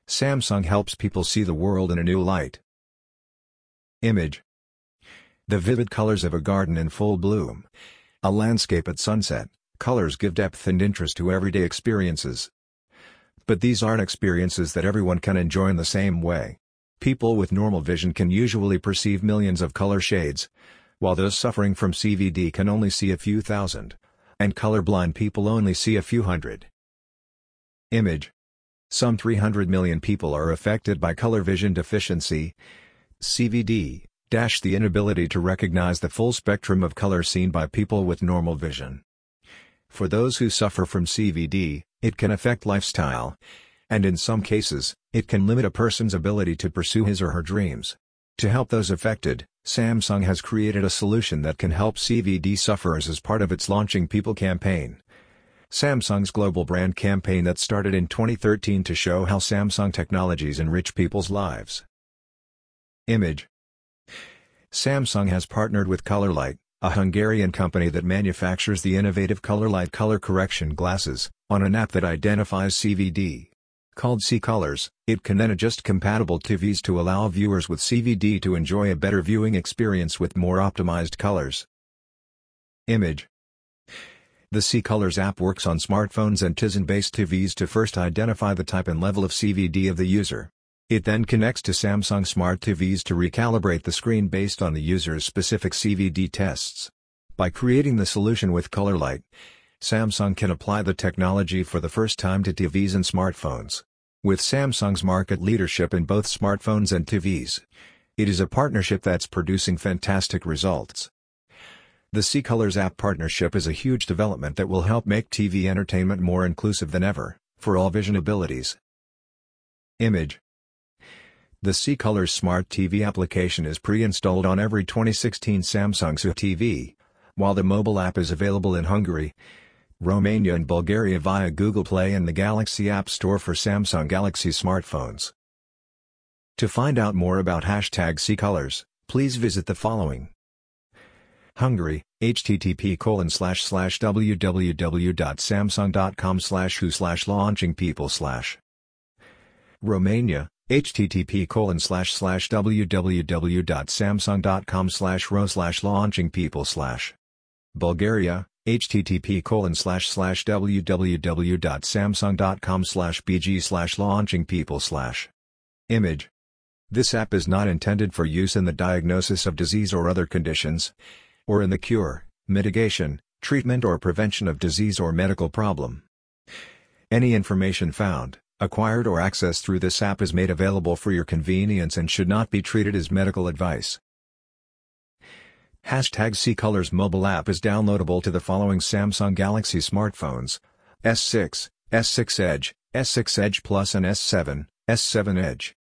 Samsung helps people see the world in a new light. Image. The vivid colors of a garden in full bloom. A landscape at sunset. Colors give depth and interest to everyday experiences. But these aren't experiences that everyone can enjoy in the same way. People with normal vision can usually perceive millions of color shades, while those suffering from CVD can only see a few thousand, and colorblind people only see a few hundred. Image. Some 300 million people are affected by color vision deficiency, CVD, the inability to recognize the full spectrum of color seen by people with normal vision. For those who suffer from CVD, it can affect lifestyle, and in some cases, it can limit a person's ability to pursue his or her dreams. To help those affected, Samsung has created a solution that can help CVD sufferers as part of its Launching People campaign. Samsung's global brand campaign that started in 2013 to show how Samsung technologies enrich people's lives. Image. Samsung has partnered with Colorlight, a Hungarian company that manufactures the innovative Colorlight color correction glasses, on an app that identifies CVD. Called C-Colors, it can then adjust compatible TVs to allow viewers with CVD to enjoy a better viewing experience with more optimized colors. Image. The C-Colors app works on smartphones and Tizen-based TVs to first identify the type and level of CVD of the user. It then connects to Samsung Smart TVs to recalibrate the screen based on the user's specific CVD tests. By creating the solution with Colorlight, Samsung can apply the technology for the first time to TVs and smartphones. With Samsung's market leadership in both smartphones and TVs, it is a partnership that's producing fantastic results. The C-Colors app partnership is a huge development that will help make TV entertainment more inclusive than ever, for all vision abilities. Image. The C-Colors Smart TV application is pre-installed on every 2016 Samsung SU TV, while the mobile app is available in Hungary, Romania and Bulgaria via Google Play and the Galaxy App Store for Samsung Galaxy smartphones. To find out more about #C-Colors, please visit the following. Hungary, http://www.samsung.com/who/launchingpeople/ Romania, http://www.samsung.com/ro/launchingpeople/ Bulgaria, http://www.samsung.com/bg/launchingpeople/ Image. This app is not intended for use in the diagnosis of disease or other conditions, or in the cure, mitigation, treatment or prevention of disease or medical problem. Any information found, acquired or accessed through this app is made available for your convenience and should not be treated as medical advice. #C-Colors mobile app is downloadable to the following Samsung Galaxy smartphones: S6, S6 Edge, S6 Edge Plus and S7, S7 Edge.